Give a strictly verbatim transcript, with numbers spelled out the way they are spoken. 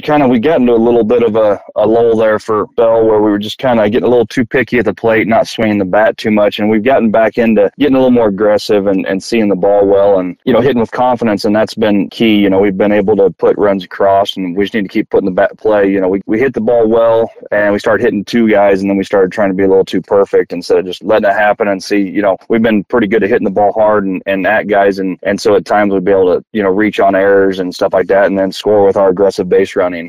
kind of, we got into a little bit of a, a lull there for Bell where we were just kind of getting a little too picky at the plate, not swinging the bat too much. And we've gotten back into getting a little more aggressive and, and seeing the ball well and, you know, hitting with confidence. And that's been key. You know, we've been able to put runs across and we just need to keep putting the bat play. You know, we, we hit the ball well and we started hitting two guys and then we started trying to be a little too perfect instead of just letting it happen and see, you know, we've been pretty good at hitting the ball hard and, and at guys. And, and so at times we'd be able to, you know, reach on errors and stuff like that and then score with our aggressive base running.